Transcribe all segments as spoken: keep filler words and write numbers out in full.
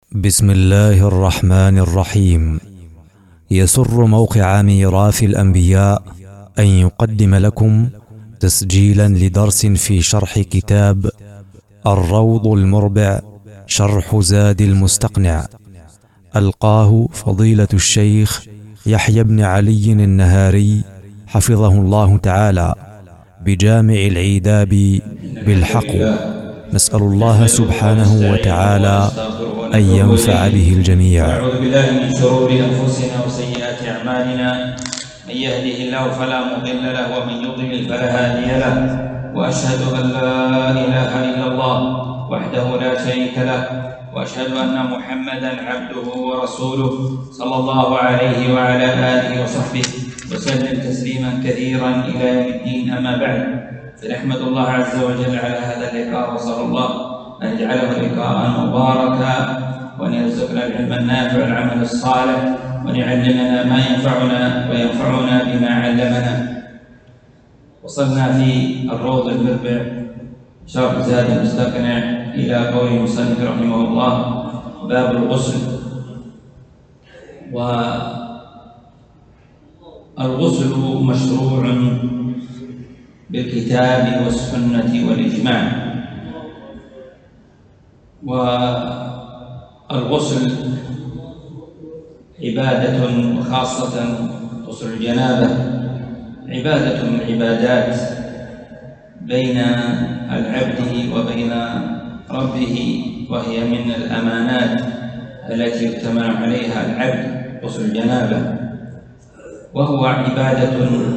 بسم الله الرحمن الرحيم. يسر موقع ميراث الأنبياء أن يقدم لكم تسجيلا لدرس في شرح كتاب الروض المربع شرح زاد المستقنع، ألقاه فضيلة الشيخ يحيى بن علي النهاري حفظه الله تعالى بجامع العيداب بالحق. نسأل الله سبحانه وتعالى أن ينفع به الجميع. أعوذ بالله من شرور أنفسنا وسيئات أعمالنا، من يهده الله فلا مضل له ومن يضلل فلا هادي له، وأشهد أن لا إله إلا الله وحده لا شريك له، وأشهد أن محمدا عبده ورسوله صلى الله عليه وعلى آله وصحبه وسلم تسليما كثيرا إلى يوم الدين. أما بعد، فنحمد الله عز وجل على هذا اللقاء، وصلى الله أن يجعله لقاء مباركا، وأن يرزقنا العلم النافع والعمل الصالح، وأن يعلمنا ما ينفعنا وينفعنا بما علمنا. وصلنا في الروض المربع شرح زاد المستقنع إلى قول المصنف رحمه الله: باب الغسل. والغسل مشروع بالكتاب والسنة والإجماع. والغسل عبادة، وخاصة غسل الجنابة عبادة من العبادات بين العبد وبين ربه، وهي من الأمانات التي يؤتمن عليها العبد غسل الجنابة، وهو عبادة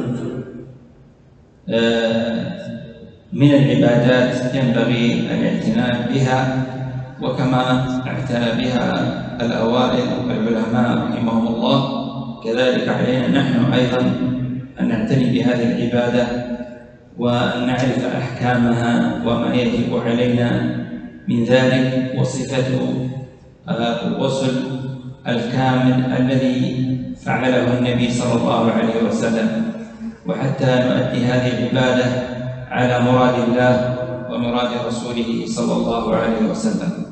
من العبادات ينبغي الاعتناء بها، وكما اعتنى بها الأوائل العلماء رحمهم الله، كذلك علينا نحن أيضا أن نعتني بهذه العبادة وأن نعرف أحكامها وما يجب علينا من ذلك، وصفة الغسل الكامل الذي فعله النبي صلى الله عليه وسلم، وحتى نؤدي هذه العبادة على مراد الله ومراد رسوله صلى الله عليه وسلم.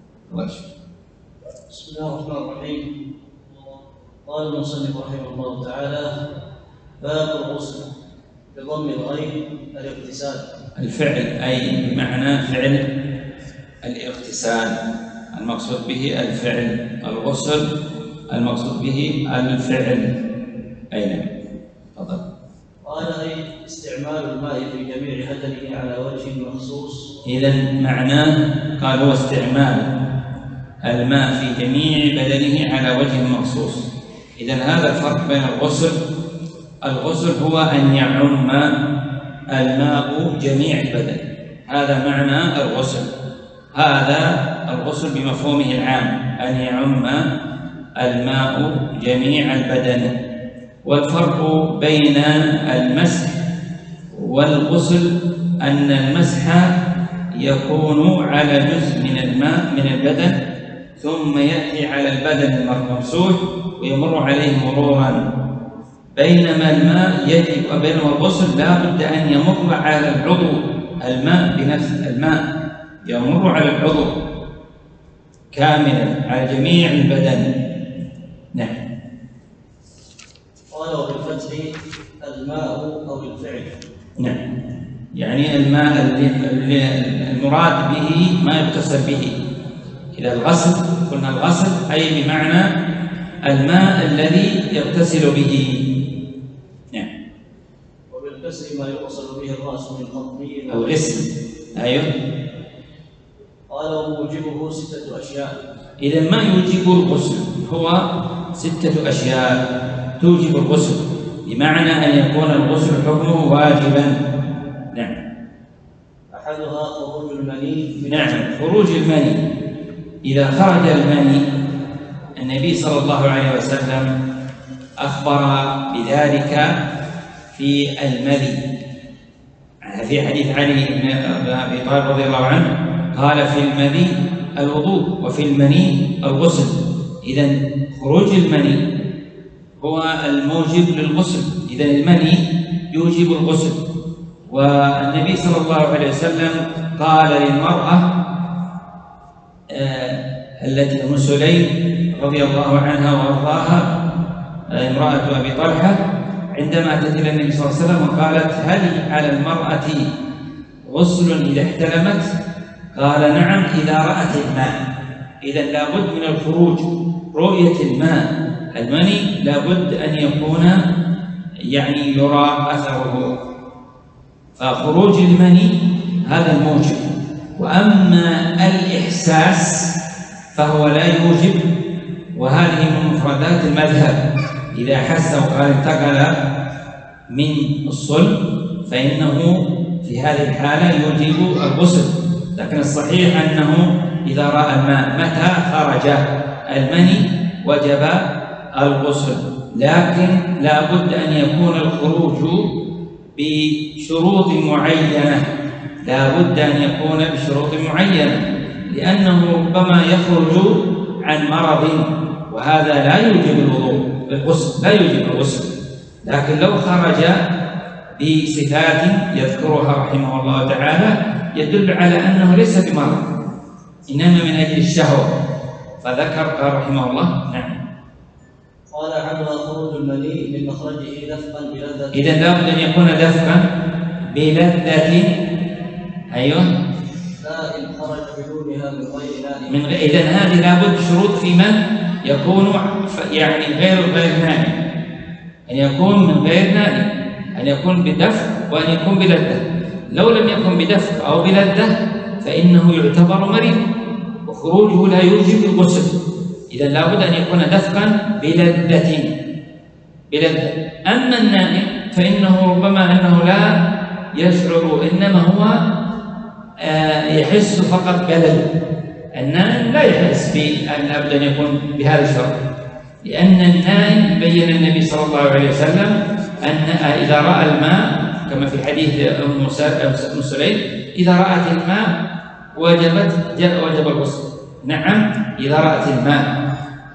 بسم الله الرحمن الرحيم. قال المصنف رحمه الله تعالى: باب الغسل بضم الغين الاغتسال. الفعل أي بمعنى فعل الاغتسال، المقصود به الفعل. الغسل المقصود به الفعل. أين؟ تفضل. قال: أي استعمال الماء في جميع بدنه على وجه مخصوص. إذن معناه قال هو استعمال الماء في جميع بدنه على وجه مخصوص. إذن هذا الفرق بين الغسل. الغسل هو أن يعم الماء جميع البدن، هذا معنى الغسل. هذا الغسل بمفهومه العام، أن يعم الماء جميع البدن. والفرق بين المسح والغسل أن المسح يكون على جزء من الماء من البدن، ثم يأتي على البدن الممسوح ويمر عليه مرورا، بينما الماء يجب بينما الغسل لا بد أن يمر على العضو. الماء بنفس الماء يمر على العضو كاملا على جميع البدن. نعم. قال: وبالفتح الماء أو الفعل. نعم، يعني الماء المراد به ما يغتسل به. إذا الغسل قلنا الغسل أي بمعنى الماء الذي يغتسل به. نعم. وبالكسر ما يغسل به الرأس من قطني أو غسل. أيوه. قال: وموجبه ستة أشياء. إذا ما يوجب الغسل هو ستة أشياء توجب الغسل، بمعنى أن يكون الغسل حكمه واجبا. نعم. أحدها خروج المني. نعم، خروج المني. إذا خرج المني، النبي صلى الله عليه وسلم أخبر بذلك في المذي، في حديث علي بن أبي طالب رضي الله عنه، قال: في المذي الوضوء وفي المني الغسل. إذن خروج المني هو الموجب للغسل. إذن المني يوجب الغسل. والنبي صلى الله عليه وسلم قال للمرأة: التي أم سليم رضي الله عنها وأرضاها امرأة أبي طلحة عندما أتت إلى النبي صلى الله عليه وسلم وقالت: هل على المرأة غسل إذا احتلمت؟ قال: نعم إذا رأت الماء. إذن لابد من الخروج، رؤية الماء المني لابد أن يكون يعني يرى أثره، فخروج المني هذا الموجب. وأما الإحساس فهو لا يوجب، وهذه من مفردات المذهب. إذا حس وقال انتقل من الصلب فإنه في هذه الحالة يوجب الغسل، لكن الصحيح أنه إذا رأى الماء متى خرج المني وجب الغسل، لكن لا بد أن يكون الخروج بشروط معينة، لا بد أن يكون بشروط معينة، لأنه ربما يخرج عن مرض وهذا لا يوجب الوضوء بالغسل، لا يوجب الغسل. لكن لو خرج بصفات يذكرها رحمه الله تعالى يدل على أنه ليس بمرض، إنما من أجل الشهوة، فذكر قال رحمه الله. نعم. قال: عدوى خروج المني من مخرجه دفقا بلذة. إذن لا بد أن يكون دفقا بلذة. أيوه. لا إن خرج بدونها من غير نائم. من غير. إذن هذه لابد شروط في من يكون يعني غير غير نائم، أن يكون من غير نائم، أن يكون بدفق وأن يكون بلذة. لو لم يكن بدفق أو بلذة فإنه يعتبر مريض وخروجه لا يوجب الغسل. إذا لابد أن يكون دفقا بلذة بلذة. أما النائم فإنه ربما أنه لا يشعر، إنما هو يحس فقط بلل. النائم لا يحس بأن أبدا يكون بهذا الشرط، لأن النائم بين النبي صلى الله عليه وسلم أن إذا رأى الماء كما في حديث أم سليم: إذا رأت الماء وجبت وجب الغسل. نعم إذا رأت الماء.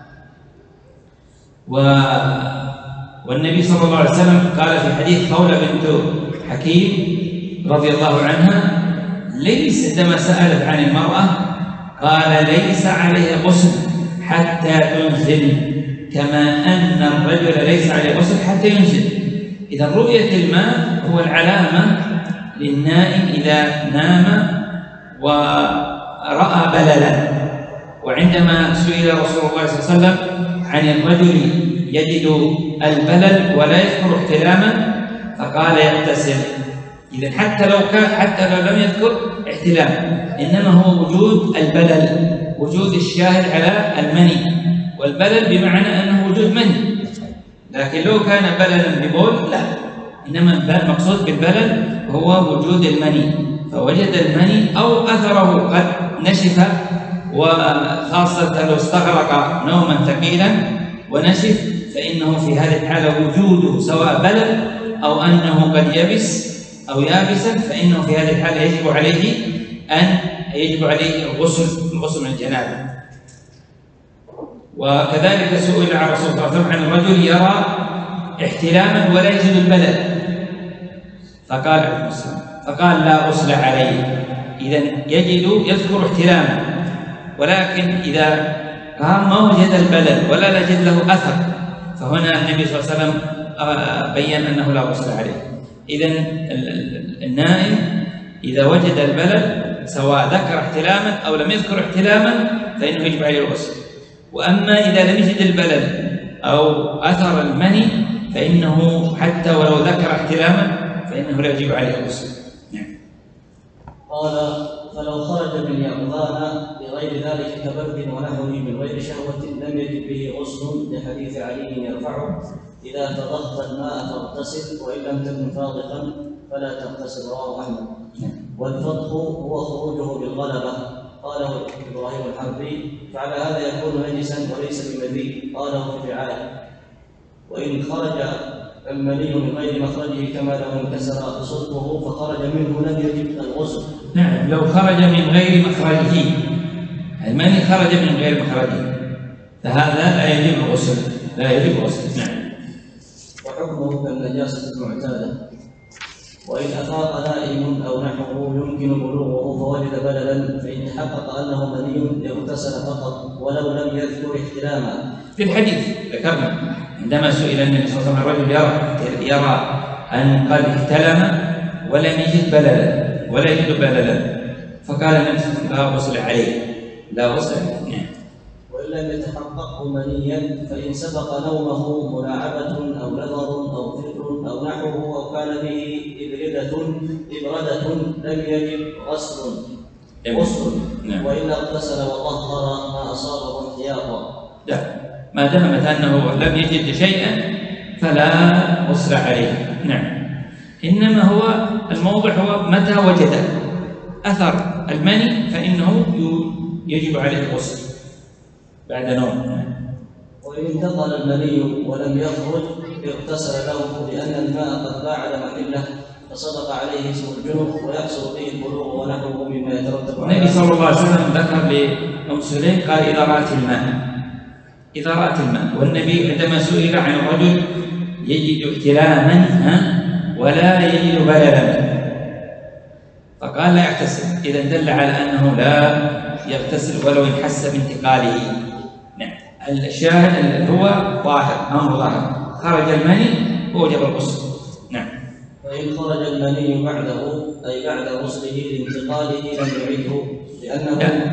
و... والنبي صلى الله عليه وسلم قال في حديث خولة بنت حكيم رضي الله عنها: ليس عندما سألت عن المرأة قال: ليس عليه غسل حتى تنزل، كما أن الرجل ليس عليه غسل حتى ينزل. إذا رؤية الماء هو العلامة للنائم إذا نام ورأى بللا. وعندما سئل رسول الله صلى الله عليه وسلم عن الرجل يجد البلل ولا يذكر احتلاما فقال: يغتسل. إذا حتى لو كان حتى لو لم يذكر احتلام، إنما هو وجود البلل، وجود الشاهد على المني، والبلل بمعنى أنه وجود مني. لكن لو كان بللا ببول لا، إنما المقصود بالبلل هو وجود المني، فوجد المني أو أثره قد نشف، وخاصة لو استغرق نوما ثقيلا ونشف فإنه في هذه الحالة وجوده سواء بلل أو أنه قد يبس أو يابسا، فإنه في هذه الحالة يجب عليه أن يجب عليه الغسل الغسل من الجنابة. وكذلك سئل عن رسول الله صلى الله عليه وسلم عن الرجل يرى احتلاما ولا يجد البلل فقال فقال لا غسل عليه. إذا يجد يذكر احتلاما، ولكن إذا قام ما وجد البلل ولا يجد له أثر فهنا النبي صلى الله عليه وسلم بين أنه لا غسل عليه. إذا النائم إذا وجد البلل سواء ذكر احتلاما أو لم يذكر احتلاما فإنه يجب عليه الغسل. وأما إذا لم يجد البلل أو أثر المني فإنه حتى ولو ذكر احتلاما فإنه لا يجب عليه الغسل. نعم. قال: فلو خرج من يقظان لغير ذلك كبرد ونحوه من غير شهوة لم يجب به غسل، لحديث علي يرفعه: إذا تضخت الماء فاغتسل، وإن لم تكن فاضقا فلا تغتسل. رواه أحمد. والفضخ هو خروجه بالغلبة، قاله إبراهيم الحربي: فعلى هذا يكون نجسا وليس بمذي، قاله في الرعاية. وإن خرج المني من غير مخرجه كما لو انكسر صلبه فخرج منه لم يجب الغسل. نعم، لو خرج من غير مخرجه، المني خرج من غير مخرجه فهذا لا يجب الغسل، لا يجب الغسل. نعم. وحكمه كالنجاسة المعتادة. وإن أفاق نائم أو نحوه يمكن بلوغه فوجد بللا فإن تحقق أنه مني اغتسل فقط ولو لم يذكر احتلاما. في الحديث ذكرنا عندما سئل النبي صلى الله عليه وسلم الرجل يرى, يرى أن قد احتلم ولم يجد بللا ولا يجد بللا فقال النبي صلى الله عليه وسلم لا غسل عليه لا غسل عليه. وإن لم يتحققه منيا فإن سبق نومه ملاعبة أو نظر أو فكر أو نحوه أو كان به إبردة إبردة لم يجب غسل غسل وإلا اغتسل وطهر ما أصابه احتياطا. لا ما دامت أنه لم يجد شيئا فلا غسل عليه. نعم إنما هو الموضع هو متى وجد أثر المني فإنه يجب عليه الغسل بعد نوم. وإن انتقل المني ولم يخرج اغتسل له لأن الماء قد باعد محله فصدق عليه اسم الجنب ويحصل به البلوغ ونحوه مما يترتب عليه. النبي صلى الله عليه وسلم ذكر لأم سليم قال إذا رأت الماء إذا رأت الماء والنبي عندما سئل عن الرجل يجد احتلاما ولا يجد بللا فقال لا يغتسل إذا دل على أنه لا يغتسل ولو انحس بانتقاله. نعم الشاهد هو ظاهر أمر ظاهر خرج المني ووجب الغسل. نعم فإن خرج المني بعده أي بعد غسله لانتقاله لم يعده لأنه لا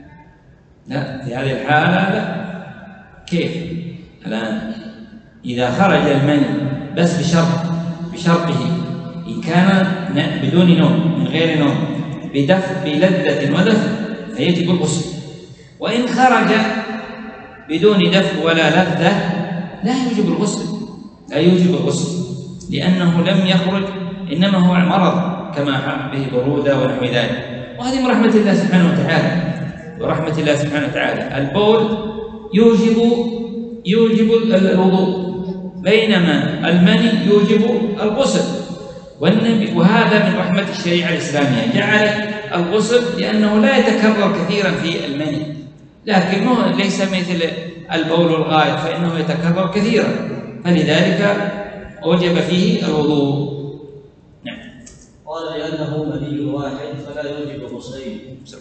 لا في هذه الحالة لا. كيف الآن إذا خرج المني بس بشرط بشرطه إن كان بدون نوم من غير نوم بدفء بلذة ودفء فيجب الغسل وإن خرج بدون دفء ولا لذة لا يوجب الغسل لا يوجب الغسل لأنه لم يخرج إنما هو مرض كما به برودة ونحو ذلك وهذه من رحمة الله سبحانه وتعالى ورحمة الله سبحانه وتعالى. البول يوجب يوجب الوضوء بينما المني يوجب الغسل والنبي وهذا من رحمة الشريعة الإسلامية جعلت الغسل لأنه لا يتكرر كثيرا في المني لكنه ليس مثل البول الغائط فإنه يتكرر كثيرا فلذلك وجب فيه الوضوء. نعم قال لأنه مني واحد فلا يوجب غسلين.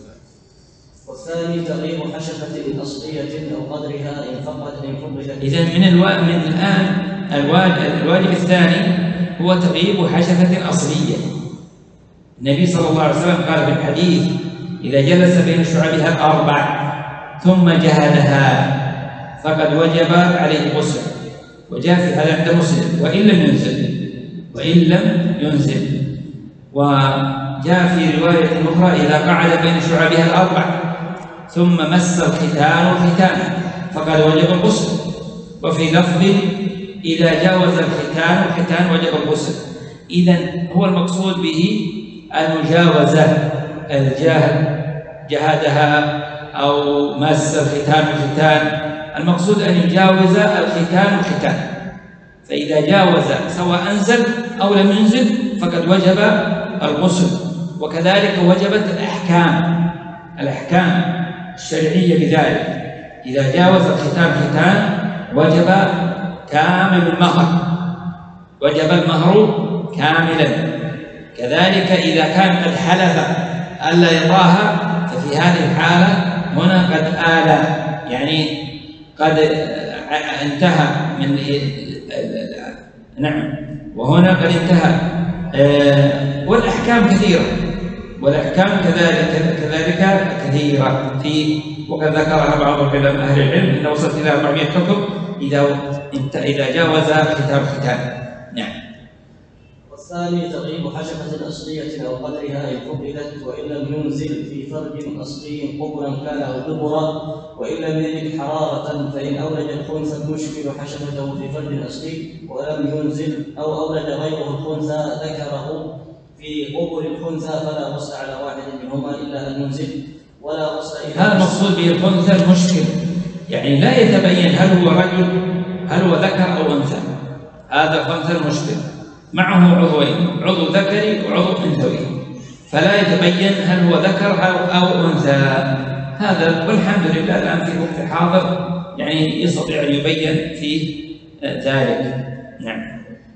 والثاني تغيير حشفة أصلية أو قدرها إن فقدت إن فقدت. إذن من الوا... من الآن الواجب, الواجب الثاني هو تغيير حشفة أصلية. النبي صلى الله عليه وسلم قال في الحديث إذا جلس بين شعبها الأربع ثم جهدها فقد وجب عليه الغسل وجاء في هذا عند مسلم وإن لم ينزل وإن لم ينزل وجاء في رواية أخرى إذا قعد بين شعبها الأربع ثم مس الختان الختان فقد وجب الغسل وفي لفظ إذا جاوز الختان الختان وجب الغسل. إذن هو المقصود به المجاوزة الجهل جهدها أو مس الختان الختان المقصود أن يجاوز الختان الختان فإذا جاوز سواء أنزل أو لم ينزل فقد وجب الغسل وكذلك وجبت الأحكام الأحكام الشرعية بذلك. إذا جاوز الختان ختان وجب كامل المهر وجب المهر كاملا. كذلك إذا كان قد حلف ألا يطاها ففي هذه الحالة هنا قد آل يعني قد انتهى من نعم وهنا قد انتهى والأحكام كثيرة والأحكام كذلك كذلك كثيرة في وقد ذكرها بعض العلماء أهل العلم إن وصلت إلى أربعمائة حكم إذا إذا جاوز ختان ختان. نعم. والثاني تغيير حشفة أصلية أو قدرها إن فقدت وإن لم ينزل في فرج أصلي قبلا كان أو دبرا وإن لم يجد حرارة فإن أولج الخنثى المشكل حشفته في فرج أصلي ولم ينزل أو أولج غيره الخنثى ذكره في قبل الخنثى فلا غسل على واحد منهما إلا أن ينزل ولا غسل. هذا المقصود به الخنثى المشكل يعني لا يتبين هل هو رجل هل هو ذكر أو أنثى. هذا الخنثى المشكل معه عضوين عضو ذكري وعضو أنثوي فلا يتبين هل هو ذكر أو أنثى. هذا والحمد لله الآن في وقت حاضر يعني يستطيع أن يبين فيه ذلك. نعم.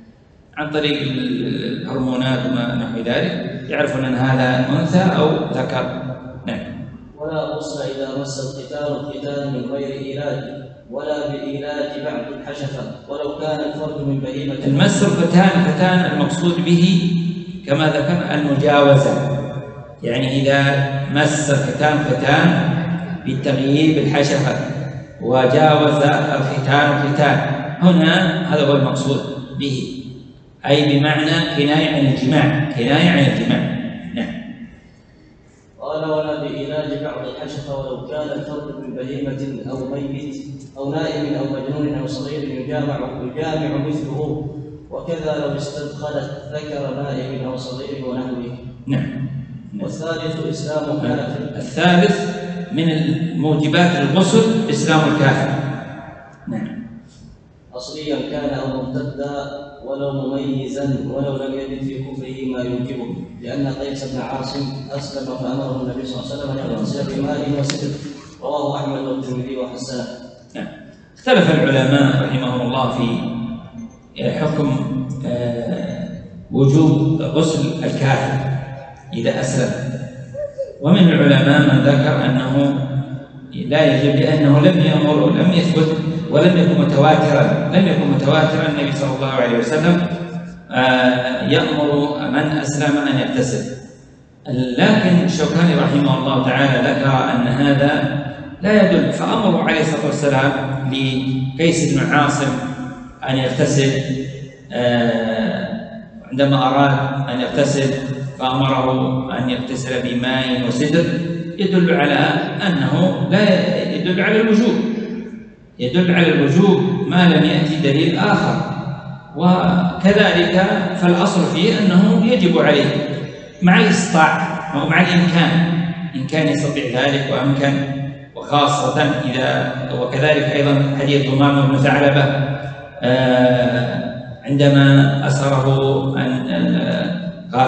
عن طريق الهرمونات وما نحو ذلك يعرفون أن هذا أنثى أو ذكر. نعم. ولا غسل إذا مس الختان الختان من غير إيلاج ولا بإيلاج بعد الحشفة ولو كان الفرد من بهيمة. المس الختان ختان المقصود به كما ذكرنا المجاوزة، يعني إذا مس الختان ختان بالتغييب الحشفة وجاوز الختان الختان، هنا هذا هو المقصود به، أي بمعنى كناية عن الجماع، كناية عن الجماع. نعم. قال ولا بإيلاج بعض الحشفة ولو كان الفرد من بهيمة أو ميت أو نائم أو مجنون أو صغير يجامع يجامع مثله، وكذا لو استدخلت ذكر نائم أو صغير ونحوه. نعم. والثالث إسلام كافر. الثالث من موجبات الغسل إسلام الكافر. نعم. أصليا كان أو مرتدا ولو مميزا ولو لم يجد في كفره ما يوجبه، لأن قيس بن عاصم أسلم فأمره النبي صلى الله عليه وسلم أن يغتسل بماء وسدر، رواه أحمد والترمذي وحسنه. نعم. اختلف العلماء رحمهم الله في حكم وجوب غسل الكافر إذا أسلم، ومن العلماء من ذكر أنه لا يجب لأنه لم يأمر ولم يثبت ولم يكن متواترا، لم يكن متواترا النبي صلى الله عليه وسلم يأمر من أسلم أن يغتسل. لكن الشوكاني رحمه الله تعالى ذكر أن هذا لا يدل، فأمره عليه الصلاة والسلام لقيس بن عاصم أن يغتسل عندما أراد أن يغتسل فأمره أن يغتسل بماء وسدر، يدل على أنه لا يدل على الوجوب، يدل على الوجوب ما لم يأتي دليل آخر. وكذلك فالأصل فيه أنه يجب عليه مع الاستطاعة أو مع الإمكان، إن كان يستطيع ذلك وأمكن، وخاصة إذا وكذلك أيضا حديث ضمام بن ثعلبة عندما أسره أن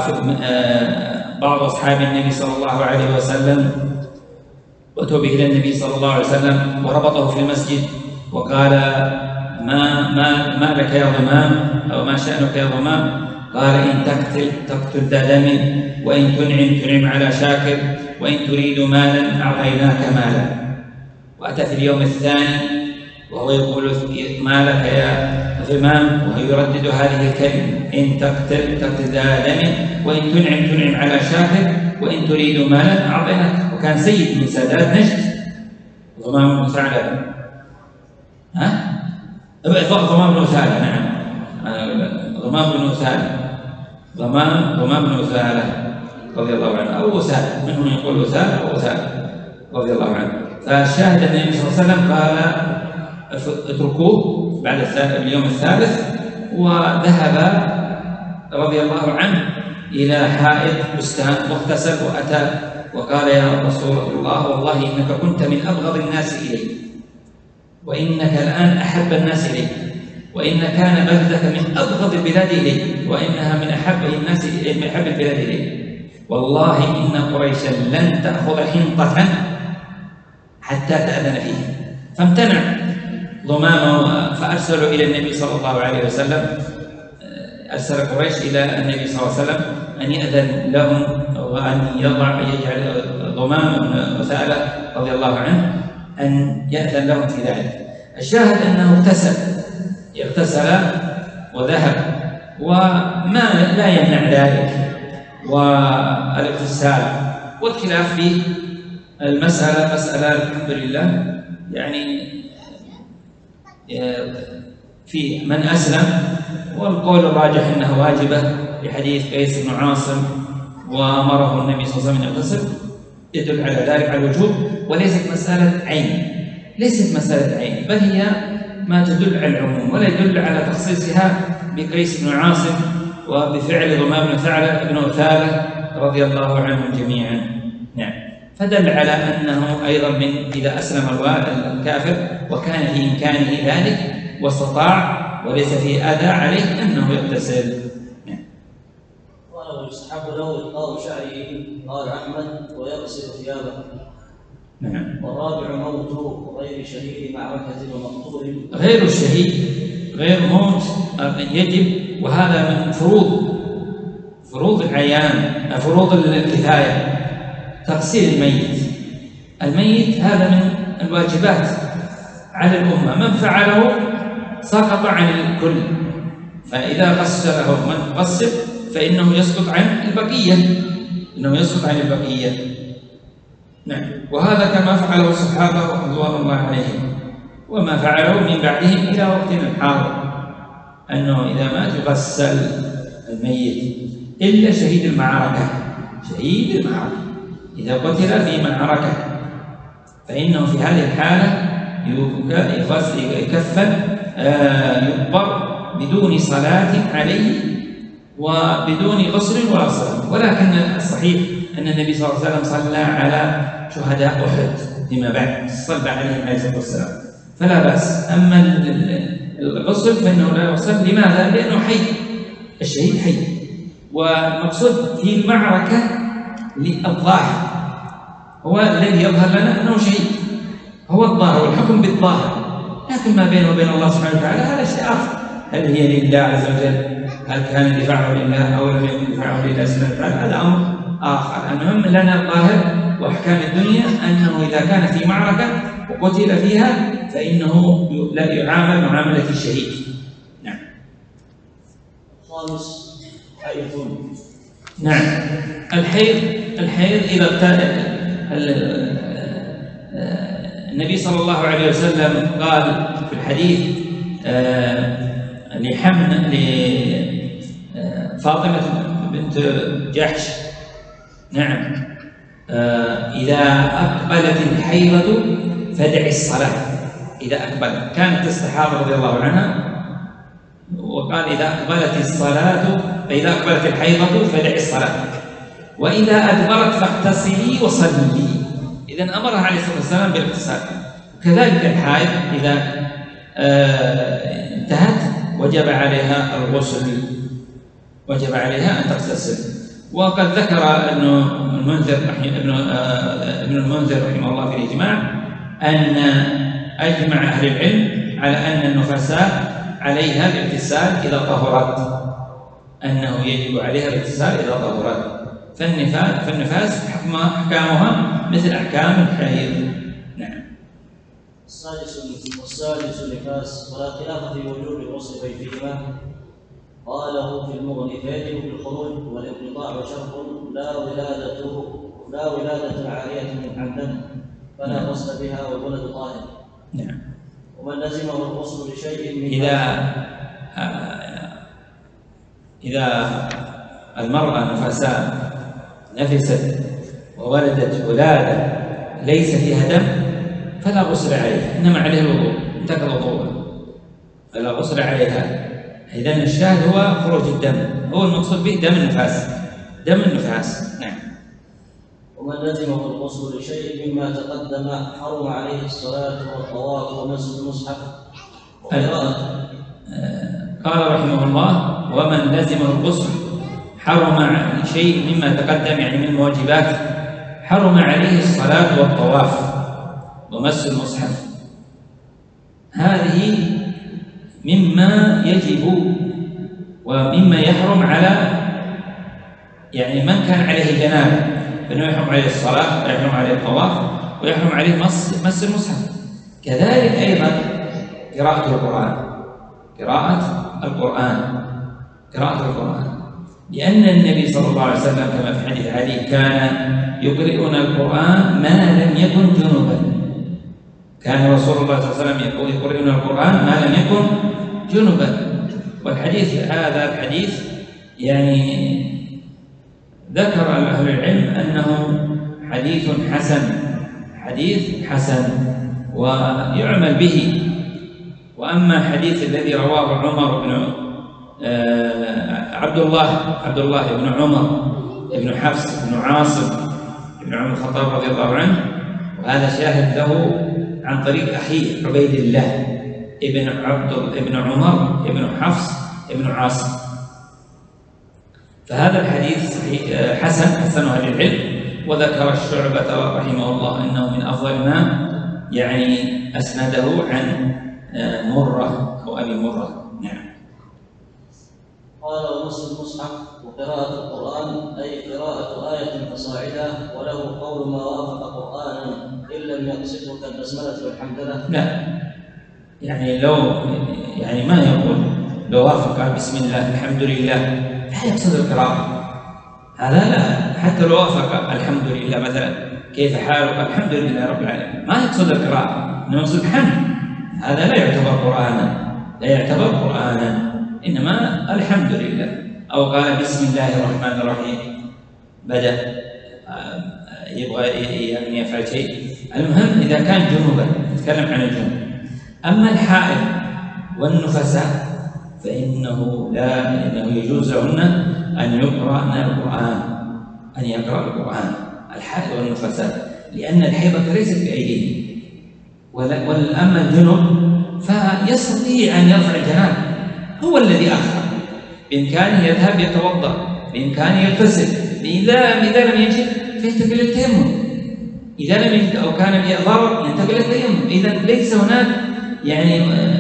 بعض أصحاب النبي صلى الله عليه وسلم وأتوا به إلى النبي صلى الله عليه وسلم وربطه في المسجد وقال ما ما ما لك يا ضمام أو ما شأنك يا ضمام؟ قال إن تقتل تقتل ذا دم، وإن تنعم تنعم على شاكر، وإن تريد مالا أعطيناك مالا. وأتى في اليوم الثاني وهو يقول ما لك يا ضمام وهو يردد هذه الكلمة إن تقتل تقتل ذا دم، وإن تنعم تنعم على شاكر، وإن تريد مالا أعطيناك. وكان سيد من سادات نجد ضمام بن ثعلبة، ها؟ ضمام بن ثعلبة، نعم، ضمام بن ثعلبة، ضمام ضمام بن ثعلبة رضي الله عنه، أو وسالة، منهم يقول وسالة أو وسالة رضي الله عنه. فشاهد النبي صلى الله عليه وسلم قال اتركوه بعد اليوم الثالث، وذهب رضي الله عنه إلى حائط بستان واغتسل وأتى وقال يا رسول الله والله إنك كنت من أبغض الناس إلي، وإنك الآن أحب الناس إلي، وإن كان بلدك من أبغض البلاد إلي، وإنها من أحب الناس من أحب البلاد إلي، والله إن قريشا لن تأخذ حنطة حتى تأذن فيه. فامتنع ضمام، فأرسلوا إلى النبي صلى الله عليه وسلم، أرسل قريش إلى النبي صلى الله عليه وسلم أن يأذن لهم وأن يضع يجعل ضمام بن ثعلبة رضي الله عنه أن يأذن لهم في ذلك. الشاهد أنه اغتسل، اغتسل وذهب، وما لا يمنع ذلك والاغتسال. والخلاف في المسألة مسألة الحمد لله يعني في من أسلم، والقول الراجح أنها واجبة لحديث قيس بن عاصم وأمره النبي صلى الله عليه وسلم أن يغتسل، يدل على ذلك على الوجوب، وليست مسألة عين، ليست مسألة عين، بل هي ما تدل على العموم، ولا يدل على تخصيصها بقيس بن عاصم وبفعل ضمام بن ثعلبة بن ثعلبة رضي الله عنهم جميعا. نعم. فدل على أنه أيضا من إذا أسلم الكافر وكان في إمكانه ذلك واستطاع وليس فيه أذى عليه أنه يغتسل. نعم. قال ويستحب له إلقاء شعره، قال أحمد، ويغسل ثيابه. نعم. والرابع موت غير شهيد معركة ومقتول. غير الشهيد غير موت يجب وهذا من فروض فروض العيان، فروض الكفاية، تغسيل الميت. الميت هذا من الواجبات على الأمة، من فعله سقط عن الكل، فإذا غسله من غسل فإنه يسقط عن البقية، إنه يسقط عن البقية. نعم، وهذا كما فعله الصحابة رضوان الله عليهم، وما فعله من بعدهم إلى وقتنا الحاضر، أنه إذا مات يغسل الميت إلا شهيد المعركة. شهيد المعركة إذا قتل في معركة فإنه في هذه الحالة يكفن، يقبر بدون صلاة عليه وبدون غسل ولا صلاة. ولكن الصحيح أن النبي صلى الله عليه وسلم صلى على شهداء أحد فيما بعد، صلى عليهم عليه الصلاة والسلام، فلا بأس. أما الغسل فإنه لا يغسل. لماذا؟ لأنه حي، الشهيد حي، والمقصود في المعركة للظاهر، هو الذي يظهر لنا أنه شهيد، هو الظاهر والحكم بالظاهر، لكن ما بينه وبين الله سبحانه وتعالى هذا شيء آخر. هل هي لله عز وجل؟ هل كان دفاعه لله أو لم يكن دفاعه لله سبحانه وتعالى؟ هذا أمر آخر. المهم لنا الظاهر وأحكام الدنيا أنه إذا كان في معركة وقتل فيها فإنه لا يعامل معاملة الشهيد. نعم. خامس، حيض. نعم، الحيض الحيض إذا ابتدأ النبي صلى الله عليه وسلم قال في الحديث لحمن لفاطمة بنت جحش، نعم، إذا أقبلت الحيضة فدع الصلاة. إذا أقبلت، كانت تستحاض رضي الله عنها، وقال إذا أقبلت الصلاة فإذا أقبلت الحيضة فدع الصلاة، وإذا أدبرت فاغتسلي وصلي. إذن أمرها عليه الصلاة والسلام بالاغتسال. كذلك الحائض إذا انتهت وجب عليها الغسل، وجب عليها أن تغتسل. وقد ذكر أنه المنذر ابن ابن المنذر رحمه الله في الإجماع أن أجمع أهل العلم على أن النفساء عليها الاغتسال إذا طهرت، أنه يجب عليها الاغتسال إذا طهرت. فالنفاس فالنفاس أحكامها مثل أحكام الحيض. نعم. السادس والسادس نفاس، ولا خلاف في وجوب الغسل فيهما. قاله في المغني فيجب بالخروج والانقطاع وشرط لا ولادة لا ولادة عارية عن دم فلا غسل بها والولد طاهر. نعم. ومن لزمه الغسل لشيء من إذا إذا المرأة نفساء نفست وولدت ولادة ليس فيها دم فلا غسل عليها، إنما عليها الوضوء، انتقض وضوءها، فلا غسل عليها. إذن الشاهد هو خروج الدم، هو المقصود به دم النفاس، دم النفاس. نعم. ومن لزمه الغسل لشيء مما تقدم حرم عليه الصلاة والطواف ومس المصحف وقراءة. قال رحمه الله: ومن لزمه الغسل حرم شيء مما تقدم، يعني من المواجبات، حرم عليه الصلاة والطواف ومس المصحف. هذه مما يجب ومما يحرم على، يعني من كان عليه جنابه فإنه يحرم عليه الصلاة ويحرم عليه الطواف ويحرم عليه مس مس المصحف. كذلك أيضا قراءة القرآن، قراءة القرآن قراءة القرآن لأن النبي صلى الله عليه وسلم كما في حديث علي كان يقرئنا القرآن ما لم يكن جنبا. كان رسول الله صلى الله عليه وسلم يقول يقرئنا القرآن ما لم يكن جنبا. والحديث هذا الحديث يعني ذكر أهل العلم أنه حديث حسن، حديث حسن ويعمل به. وأما حديث الذي رواه عمر بن آه عبد الله عبد الله بن عمر بن حفص بن عاصم بن عمر الخطاب رضي الله عنه، وهذا شاهد له عن طريق أخيه عبيد الله ابن عبد ابن عمر ابن حفص ابن عاصم. فهذا الحديث حسن حسنه أهل العلم. وذكر الشعبة رحمه الله أنه من أفضل ما يعني أسنده عن مرة أو أبي مرة. نعم. قال ومس المصحف وقراءة القرآن أي قراءة آية فصاعدا، وله قول ما وافق قرآنا إن لم يقصده كالبسملة والحمدلة. لا، يعني لو يعني ما يقول لو وافق بسم الله الحمد لله لا يقصد القراءة، هذا لا. حتى لو وافق الحمد لله مثلا كيف حالك الحمد لله رب العالمين ما يقصد القراءة، إنما يقصد الحمد، هذا لا يعتبر قرآنا، لا يعتبر قرآنا، إنما الحمد لله. أو قال بسم الله الرحمن الرحيم بدأ يبغى يعني يفعل شيء. المهم إذا كان جنوبا، نتكلم عن الجنوب. أما الحائض والنفساء فإنه لا إنه يجوز لهن أن يقرأن القرآن، أن يقرأ القرآن الحائض والنفساء، لأن الحيضة ليست بأيديهم. وأما الجنوب فيستطيع أن يرفع الجنابة، هو الذي أخر، بإمكانه يذهب يتوضأ، بإمكانه يغتسل، إذا إذا لم يجد فينتقل للتيمم، إذا لم يجد أو كان به ضرر ينتقل للتيمم. إذا ليس هناك يعني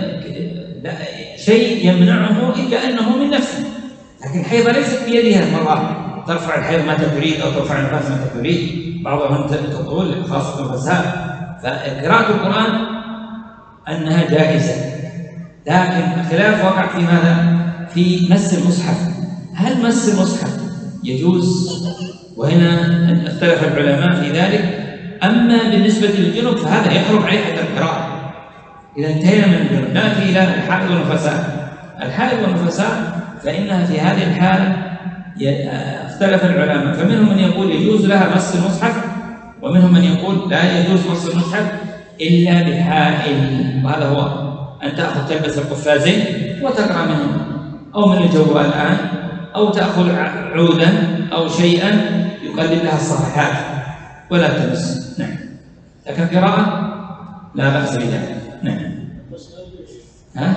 شيء يمنعه إلا أنه من نفسه. لكن الحيضة ليست بيدها المرأة ترفع الحيض متى تريد أو ترفع النفاس متى تريد، بعضهم تطول خاصة النفساء. فقراءة القرآن أنها جائزة، لكن خلاف وقع في ماذا؟ في مس المصحف. هل مس المصحف يجوز؟ وهنا اختلف العلماء في ذلك. أما بالنسبة للجنوب فهذا يحرم عليه حتى القراءة إذا انتهينا من الجنوب. نأتي إلى الحائض والنفساء. الحائض والنفساء فإنها في هذه الحال اختلف العلماء، فمنهم من يقول يجوز لها مس المصحف، ومنهم من يقول لا يجوز مس المصحف إلا بحائل، وهذا هو أن تأخذ تلبس القفازين وتقرأ منهم، أو من الجوال الآن، أو تأخذ عودا أو شيئا يقلل لها الصفحات ولا تمس. نعم. لكن قراءة لا بأس بذلك. نعم. ها؟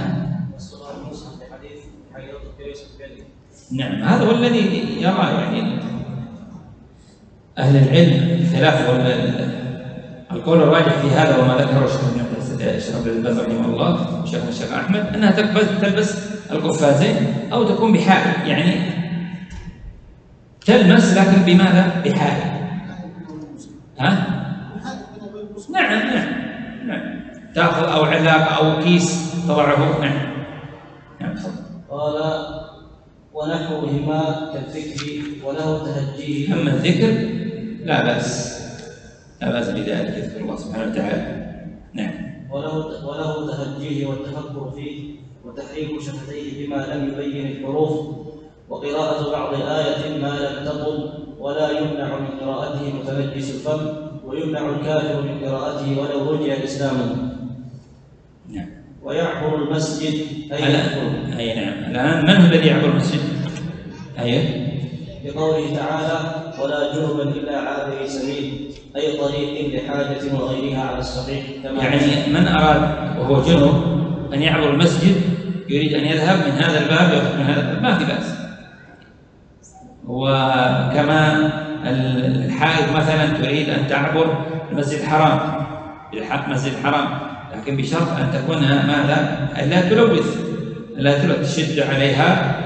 نعم، هذا هو الذي يرى يعني أهل العلم خلاف القول الراجح في هذا، وما ذكره الشيخ عبد الباز رحمه الله وشيخنا الشيخ أحمد، أنها تلبس القفازين أو تكون بحائل، يعني تلمس لكن بماذا؟ بحائل. ها؟ نعم نعم نعم، تأخذ أو علاقة أو كيس تضعه. نعم نعم. قال ونحوهما كالذكر وله تهجيه. أما الذكر لا بأس، لا بأس بذلك، يذكر الله سبحانه وتعالى. نعم. وله وله تهجيه والتفكر فيه وتحريك شفتيه بما لم يبين الحروف، وقراءة بعض آية ما لم تطل، ولا يمنع من قراءته متنجس الفم، ويمنع الكافر من قراءته ولو رجع إسلامه. نعم. ويعبر المسجد أي يعبر. أي نعم. الآن من هو الذي يعبر المسجد؟ أيه؟ بقوله تعالى ولا جنبا إلا عابر سبيل، أي طريق لحاجة وغيرها على الصحيح. يعني من أراد وهو جنب أن يعبر المسجد يريد أن يذهب من هذا الباب يخرج من هذا الباب ما في بأس. وكما الحائض مثلا تريد أن تعبر المسجد الحرام، المسجد الحرام، لكن بشرط أن تكون ماذا؟ لا تلوث، لا تلوث، تشد عليها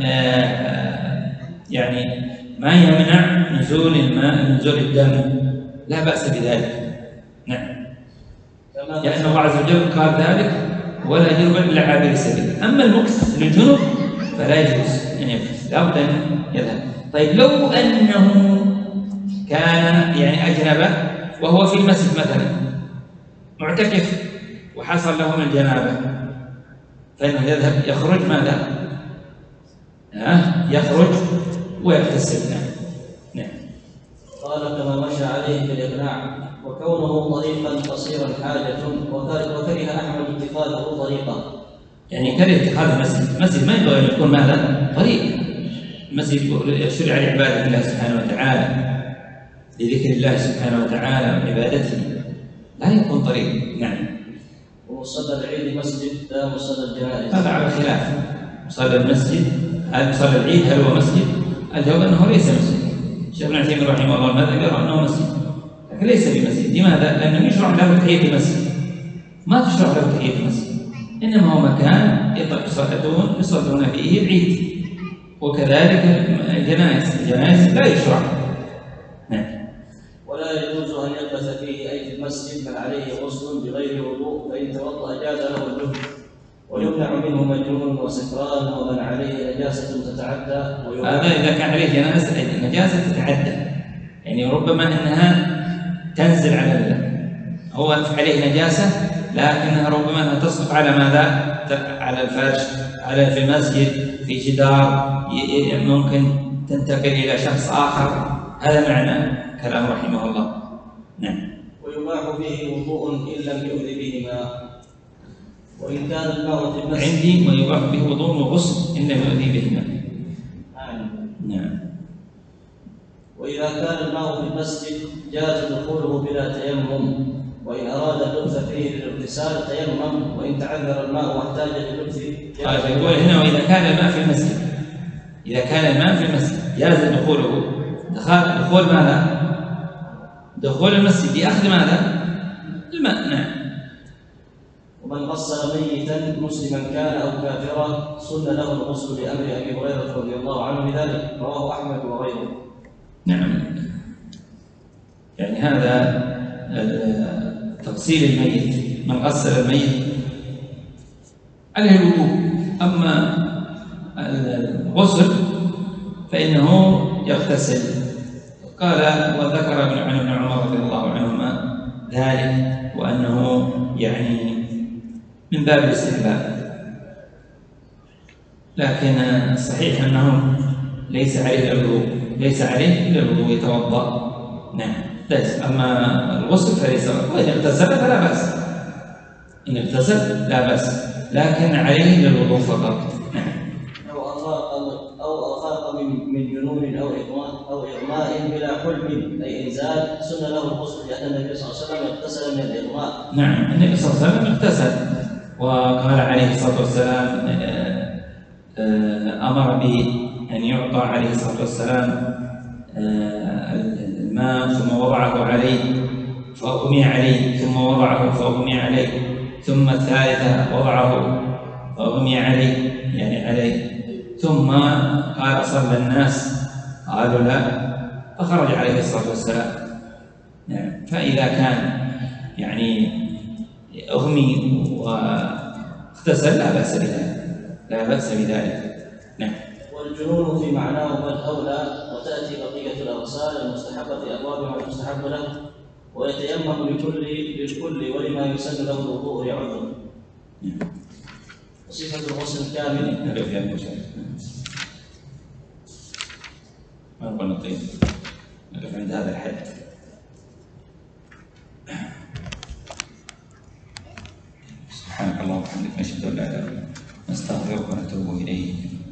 يعني ما يمنع نزول الماء، نزول الدم، لا بأس بذلك. نعم. لأن الله عز وجل قال ذلك ولا جنب إلا عابر سبيل. أما المكث للجنب فلا يجوز أن يكث، لا بد أن يذهب. طيب لو أنه كان يعني أجنبه وهو في المسجد مثلا معتكف وحصل له من الجنابة، فإنه يذهب يخرج ماذا؟ ها؟ يخرج ويغتسل. نعم. قال كما مشى عليه بالإقناع، وكونه طريقا قصيرا حاجة، وكره أحمد اتخاذه طريقا. يعني كره اتخاذ المسجد، المسجد ما ينبغي أن يكون ماذا؟ طريق. المسجد شرع لعبادة الله سبحانه وتعالى، لذكر الله سبحانه وتعالى وعبادته، لا يكون طريق. نعم. ومصلى العيد مسجد لا مصلى الجنائز. هذا على خلاف. مصلى المسجد، هل مصلى العيد هل هو مسجد؟ الجواب أنه ليس مسجد. الشيخ ابن عثيمين رحمه الله المذهب يرى أنه مسجد، لكن ليس بمسجد. لماذا؟ لأنه يشرع له تحية المسجد، ما تشرع له تحية المسجد، إنما هو مكان يصلون يصلون فيه العيد، وكذلك الجنائز، الجنائز لا يشرع. نعم. ولا يجوز أن يلبث فيه أي في المسجد من عليه غسل بغير وضوء، فإن توضأ جاز له الجهد، ويمنع منه مجنون وسكران ومن عليه نجاسة تتعدى. هذا إذا كان عليه جنازة نجاسة تتعدى، يعني ربما أنها تنزل على هو عليه نجاسة لكنها ربما أنها تصدق على ماذا؟ على الفرش، على في المسجد، في جدار، ممكن تنتقل إلى شخص آخر. هذا معنى كلام رحمه الله. نعم. ويباح به وضوء إن لم يؤذ بهما، وإن كان الماء في المسجد عندي ويباح به وضوء وغسل إن لم يؤذ بهما. نعم. نعم. وإذا كان الماء في المسجد جاز دخوله بلا تيمم، وإن أراد اللبث فيه للاغتسال تيمم، وإن تعذر الماء واحتاج للبث. طيب يقول هنا وإذا كان الماء في المسجد، إذا كان الماء في المسجد جاز دخوله. دخول ماذا؟ دخول المسجد لأخذ ماذا؟ الماء. نعم. ومن غسل ميتا مسلما كان أو كافرا سن له الغسل لأمر أبي هريرة رضي الله عنه بذلك، رواه أحمد وغيره. نعم. يعني هذا تغسيل الميت، من غسل الميت عليه الوضوء. أما الغسل فإنه يغتسل. قال وذكر عن ابن عمر رضي الله عنهما ذلك، وأنه يعني من باب الاستحباب، لكن الصحيح أنه ليس عليه الوضوء، ليس عليه إلا الوضوء، يتوضأ. نعم. ليس. أما الغسل فليس. وإن اغتسل فلا بأس، إن اغتسل لا بأس، لكن عليه الوضوء فقط. نعم. أو أفاق أو أفاق من من جنون أو إغماء أو إغماء بلا حلم أي إنزال سن له الغسل، لأن النبي صلى الله عليه وسلم اغتسل من الإغماء. نعم. النبي صلى الله عليه وسلم اغتسل، وقال عليه الصلاة والسلام أمر بأن يعطى عليه الصلاة والسلام الماء ثم وضعه عليه فأغمي عليه، ثم وضعه فأغمي عليه، ثم الثالثة وضعه فأغمي عليه، يعني عليه، ثم قال صلى الناس، قالوا لا، فخرج عليه الصلاة والسلام. يعني فإذا كان يعني أغمي واغتسل لا بأس بذلك، لا بأس بذلك. نعم. والجنون في معناه بل أولى، وتأتي بقية الأغسال المستحبة في أبوابها المستحب له، ويتيمم لكل للكل ولما يسن له الوضوء لعذر. صفة الغسل الكامل. ما نقول نطيب، نقف عند هذا الحد. سبحانك اللهم وبحمدك، نشهد أن لا إله إلا أنت، نستغفرك ونتوب إليك.